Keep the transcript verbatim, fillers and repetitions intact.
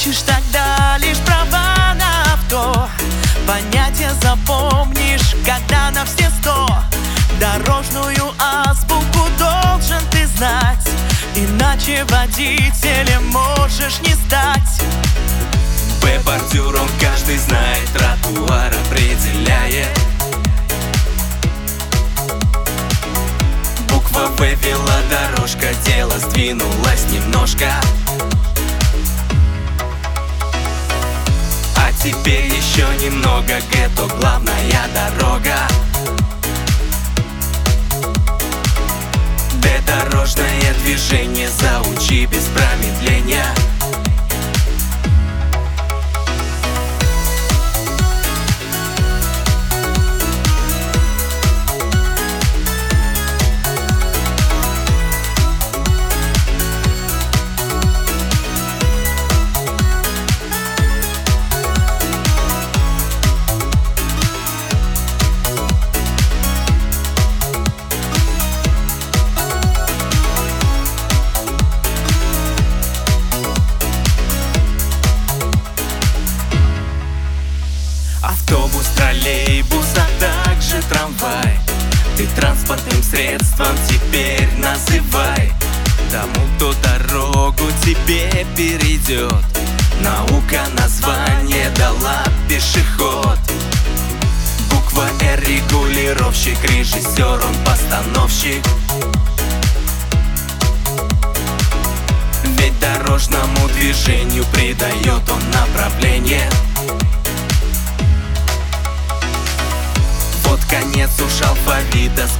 Получишь тогда лишь права на авто. Понятие запомнишь, когда на все сто. Дорожную азбуку должен ты знать, иначе водителем можешь не стать. Б бордюром каждый знает, тротуар определяет. Буква В велодорожка, дело сдвинулось немножко. А теперь еще немного, Г то главная дорога. Д дорожное движение, заучи без промедления. Автобус, троллейбус, а также трамвай. Ты транспортным средством теперь называй тому, кто дорогу тебе перейдет. Наука название дала пешеход. Буква Р регулировщик, режиссер, он постановщик. Ведь дорожному движению придает он направление. Конец уж алфавита,